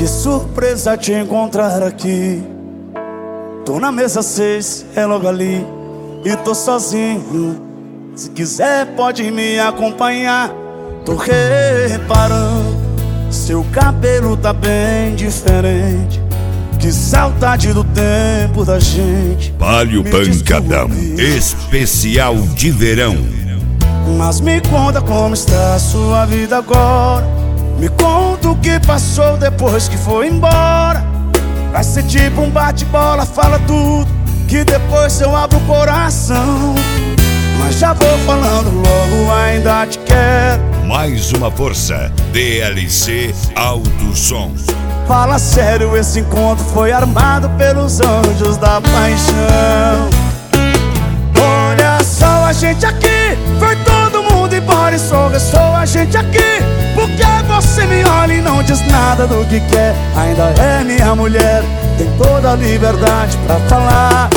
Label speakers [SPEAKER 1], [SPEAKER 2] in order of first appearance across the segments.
[SPEAKER 1] Que surpresa te encontrar aqui. Tô na mesa 6, é logo ali. E tô sozinho. Se quiser pode me acompanhar. Tô reparando, seu cabelo tá bem diferente. Que saudade do tempo da gente.
[SPEAKER 2] Palio Pancadão, especial de verão.
[SPEAKER 1] Mas me conta como está a sua vida agora. Me conta o que passou depois que foi embora. Vai ser tipo um bate-bola, fala tudo, que depois eu abro o coração. Mas já vou falando logo, ainda te quero.
[SPEAKER 2] Mais uma força, DLC Alto Som.
[SPEAKER 1] Fala sério, esse encontro foi armado pelos anjos da paixão. Olha só a gente aqui, foi todo mundo embora e só restou a gente aqui. Porque você me olha e não diz nada do que quer. Ainda é minha mulher, tem toda a liberdade pra falar.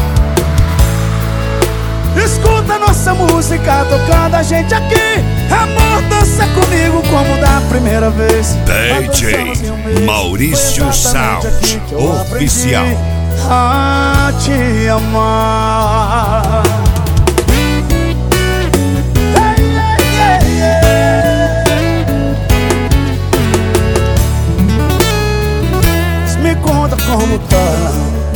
[SPEAKER 1] Escuta nossa música tocando a gente aqui. Amor, dança comigo como da primeira vez.
[SPEAKER 2] DJ Maurício Sound Oficial.
[SPEAKER 1] A te amar. Me conta como tá.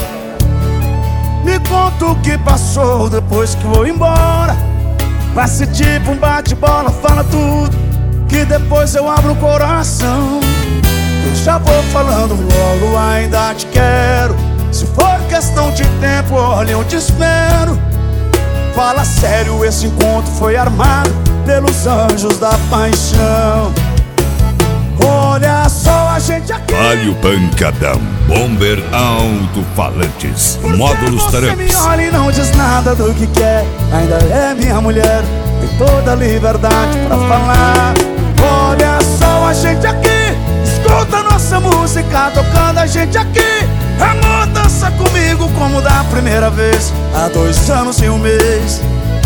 [SPEAKER 1] Me conta o que passou depois que vou embora. Vai ser tipo um bate-bola, fala tudo, que depois eu abro o coração. Eu já vou falando logo, ainda te quero. Se for questão de tempo, olha, eu te espero. Fala sério, esse encontro foi armado pelos anjos da paixão. Olha só a gente aqui.
[SPEAKER 2] Palio Pancadão, Bomber Alto-Falantes, módulos
[SPEAKER 1] Você me
[SPEAKER 2] Taramps.
[SPEAKER 1] olha e não diz nada do que quer. Ainda é minha mulher, tem toda a liberdade pra falar. Olha só a gente aqui, escuta nossa música tocando a gente aqui. Amor, dança comigo como da primeira vez, há 2 anos e 1 mês.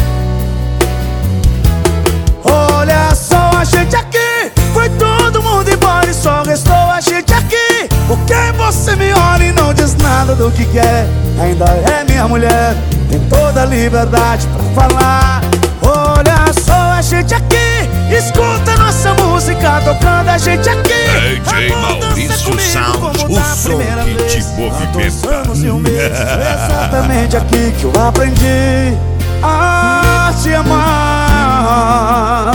[SPEAKER 1] Olha só a gente aqui, foi todo mundo embora e só restou a gente aqui. Porque você me olha e não diz nada do que quer. Ainda é minha mulher, tem toda a liberdade pra falar. Olha só a gente aqui, escuta nossa música tocando a gente aqui.
[SPEAKER 2] DJ Maurício Sound, o som que te movimenta.
[SPEAKER 1] Há 2 anos e 1 mês, foi exatamente aqui que eu aprendi a te amar.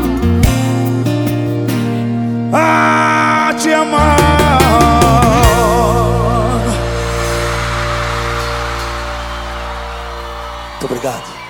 [SPEAKER 1] A te amar. Muito obrigado.